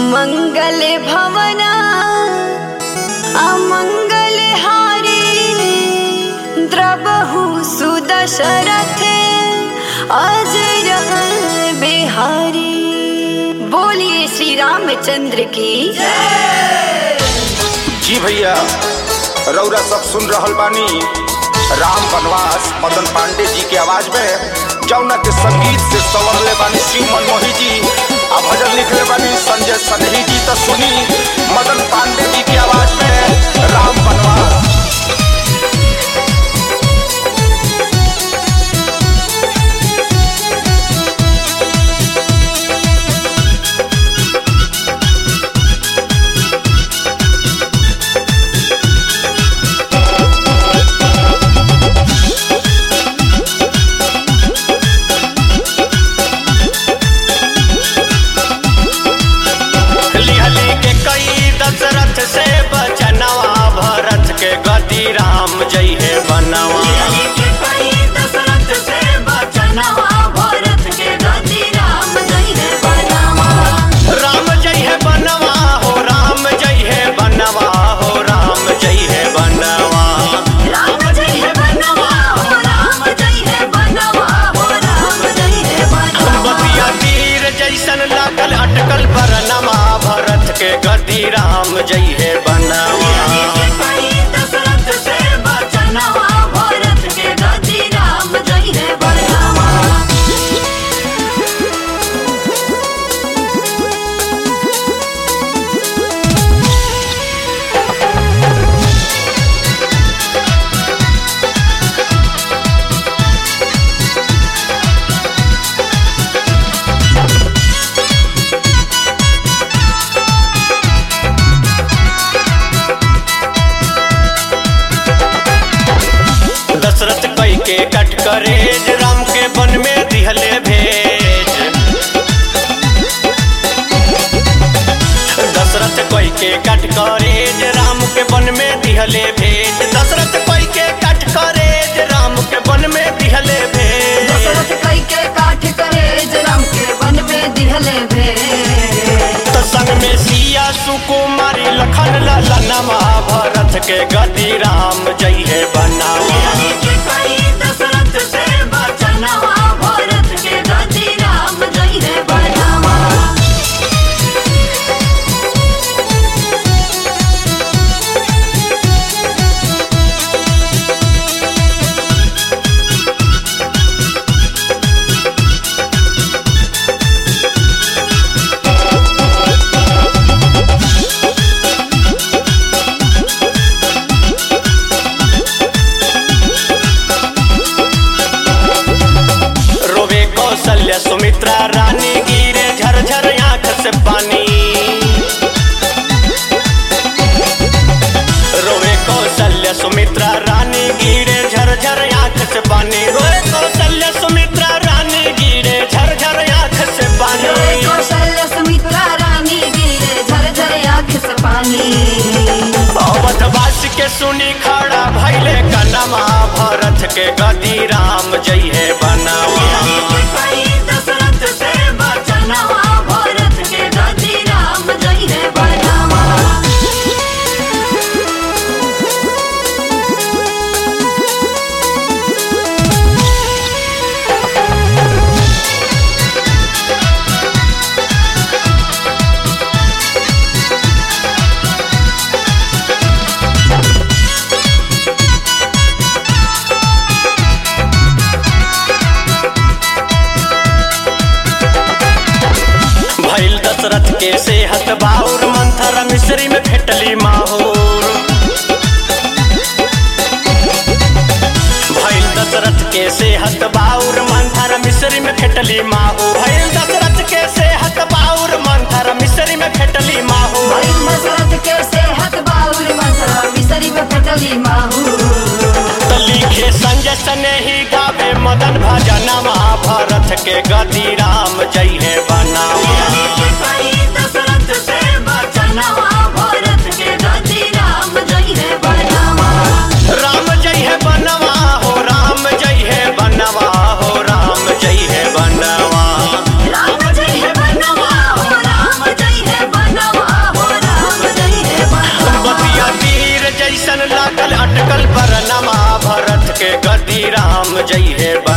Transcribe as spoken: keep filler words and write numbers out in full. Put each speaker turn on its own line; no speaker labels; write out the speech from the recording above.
मंगल भवना अमंगल हारी द्रबहु सुदशरथे अजर बिहारी। बोलिए श्री रामचंद्र की
जी भैया, रौरा सब सुन रहल बानी राम वनवास मदन पांडे जी के आवाज में, जौना के संगीत से संवरले बानी शिव मनमोही जी, आ भजन लिखले बानी संजय सनही जी। तो सुनी मदन पांडे जी की आवाज में राम वनवास।
दशरथ से बचनवा भरत के गति राम जय है बनवा। दशरथ से बचनवा भरत के गति राम जय है बनवा। राम जय है बनवा हो राम जय है बनवा हो राम जय है बनवा। राम जय है बनवा हो राम जय है बनवा हो राम जय है बनवा। बतिया तीर जैसन लागल अटकल बरनमा भरत के गति राम जय है बनवा। दशरथ से बचनवा भरत के गति राम जय है बनवा। दशरथ कई के कट करेज राम के वन में दिहले भेज। दशरथ कई के कट करेज राम के वन में दिहले भेज। दशरथ कई के कट करेज राम के वन में दिहले भेज।
दशरथ कई के काठ करेज राम के वन में दिहले भेज।
तो संग में सिया सुकुमारी लखन ललनमा भरत के गति राम जय है बनवा। दशरथ से बचनवा भरत के गति राम जय है बनवा। कौशल्या सुमित्रा रानी गिरे झरझर आंख से पानी। रोवे कौशल्या सुमित्रा रानी गिरे झरझर आंख से पानी। रोवे कौशल्या सुमित्रा रानी गिरे झरझर आंख से पानी।
कौशल्या सुमित्रा रानी गिरे झरझर आंख से पानी।
अवधवास के सुनी खड़ा भैले कनमा भरत के गति राम जय है बनवा। दशरथ से बचनवा भरत के गति राम जय है बनवा। दशरथ के सेहत बाउर मंथर मिश्री में फेटली माहौर। भैल दशरथ के सेहत बाउर मंथर मिश्री में फेटली माहौर। भैल दशरथ के सेहत बाउर मंथर मिश्री में फेटली माहौर।
भैल दशरथ के सेहत बाउर मंथर मिश्री में फेटली माहौर।
तो लिखे संजय सनेही गावे मदन भजनमा भरत के गति राम जय है बनवा। दशरथ से बचनवा भरत के गति राम जय है बनवा। राम जय है बनवा हो राम जय है बनवा हो राम जय है बनवा। राम जय है बनवा हो राम जय है बनवा। राम जइहे